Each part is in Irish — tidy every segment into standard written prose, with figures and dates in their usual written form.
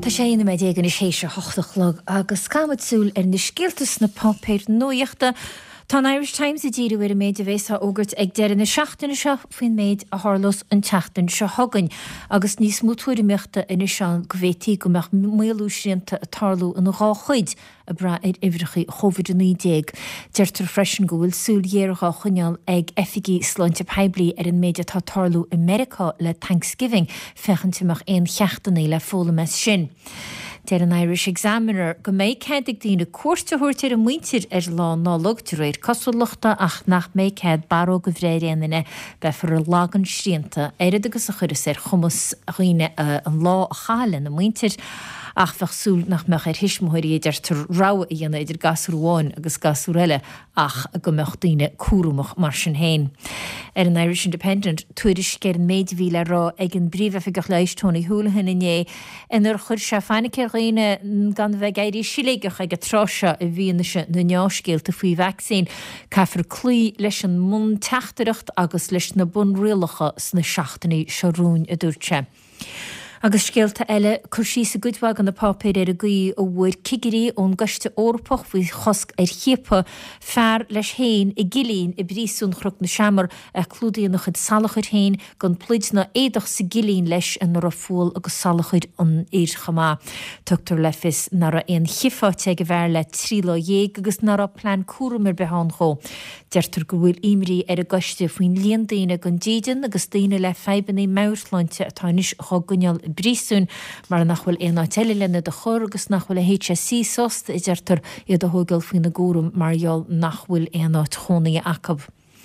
Tá sé ina méid égan is hééis hochtalog agus scamadúil na sciltas na papéir nuochta. Tá Irish Times a ddíú ar a méid a bhés a ógurt ag deir na seachtainna seo faoin méid a hálos an teachtain se hagan, agus níos mútúir meachta ina seán go bhhétí go meach méú sianta a tarlú an rá chuid a bra ar ifrichaí COVID-19. Deirtar freisin go bhfuil súlhéarcha chuneal ag effiigi sláinte peblií ar an méide tá tarlú America le Thanksgiving fechantimach éon cheachtainna le fóla me sin. Deir an Irish Examiner go méid cédig dína cuairteúirtir a muintir ar lá nálogtar réir cosúlachta ach nach méid céad baró go bhréiréanana befar a lágan sríanta éad agus a churas ar chumas riine an lá a cháile na muintir ach fechsúl nach meach ar hismóirí idir tar rá a dhéana idir gasúháin agus gasúile ach go meach daoine cuaúmach mar sin héin. Ar an Irish Independent tuairis gur an méid bhíle rá ag an bríomh a gach leistóna thuúlahan inné inar chuir se fannaicir réine gan bheith gaiirí siléigech ag a tráise a bhíonna se na neáscéalta faoi vaccín caithfar clí leis an mún teachtareacht agus leis na bun rialacha sna seachtainní searún a dúirte. Agus scéalta eile chuirsí sa gudbhag an na pápéir ar a gaí ó bhfuil cigirí ón gaiste órappach faoi chosc ar chiapa fear leis héin i gilín i brísún chruch na seamar a clúdaí nach chud salachir héin gan pluid na éadach sa gilín leis an nar a fóil agus salachir an éir chamá. Tugtar lefis nar a éon chiafáte go bhar le tríla dhéag agus nar a plán cuaramar behan cho. Deirtar go bhfuil imrí ar a gaiste faoin líon daine gan dían agus daine le febanna meirláinte atáis cho guneal brísún mar nachhfuil éon áteile lenne de chur agus nachhfuil a HSC sosta i deirtar iad a thugail faoin na gúrum marall nachhfuil éon áit chonaí acab.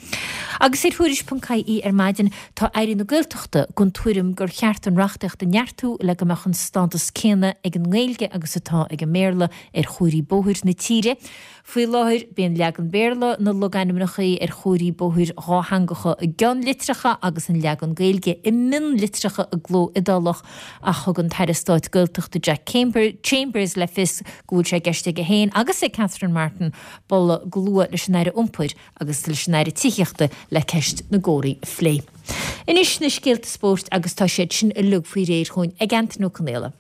Agus é thuiris.caí ar maidin tá éirí na gcuilteachta gon tuairim gur cheart an reachtacht an neartú le go meach an standas céine ag an ngéilge agus atá ag an méle ar chóirí bóthir na tíre. Fuoi láthir bíon leagan béla na loganimnachaí ar chóirí bóthir ráhangacha a gan litracha agus an leagan gailge i min litracha a gló idalach a chugan teirastáid gcuilteachta Jack Chambers le fis gúil sé geiste go héin agus é Catherine Martin bolla glua leis an éire umpair agus leis an éire tíochta le ceist na góirí phlé. Inis na scéalta spórt agus tá sé sin a lug faoi réir chuin ag antanú canéla.